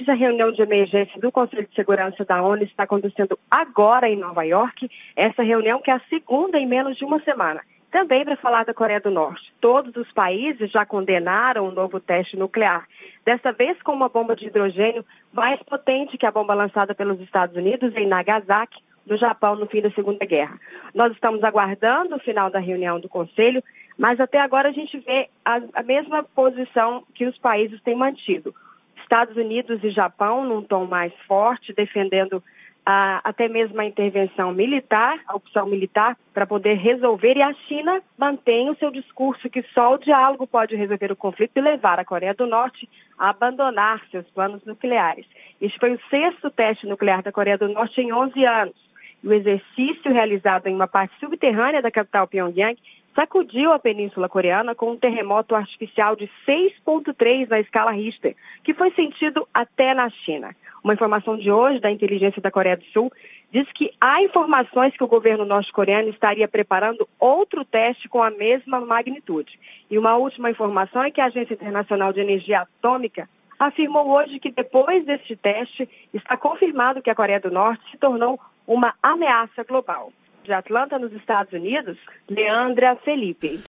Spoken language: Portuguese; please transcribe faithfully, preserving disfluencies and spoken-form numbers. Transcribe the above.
A reunião de emergência do Conselho de Segurança da ONU está acontecendo agora em Nova York. Essa reunião que é a segunda em menos de uma semana. Também para falar da Coreia do Norte. Todos os países já condenaram o novo teste nuclear. Dessa vez com uma bomba de hidrogênio mais potente que a bomba lançada pelos Estados Unidos em Nagasaki, no Japão, no fim da Segunda Guerra. Nós estamos aguardando o final da reunião do Conselho, mas até agora a gente vê a, a mesma posição que os países têm mantido. Estados Unidos e Japão num tom mais forte, defendendo ah, até mesmo a intervenção militar, a opção militar, para poder resolver. E a China mantém o seu discurso que só o diálogo pode resolver o conflito e levar a Coreia do Norte a abandonar seus planos nucleares. Este foi o sexto teste nuclear da Coreia do Norte em onze anos. E o exercício realizado em uma parte subterrânea da capital Pyongyang sacudiu a Península Coreana com um terremoto artificial de seis ponto três na escala Richter, que foi sentido até na China. Uma informação de hoje da inteligência da Coreia do Sul diz que há informações que o governo norte-coreano estaria preparando outro teste com a mesma magnitude. E uma última informação é que a Agência Internacional de Energia Atômica afirmou hoje que depois deste teste está confirmado que a Coreia do Norte se tornou uma ameaça global. De Atlanta, nos Estados Unidos, Leandra Felipe.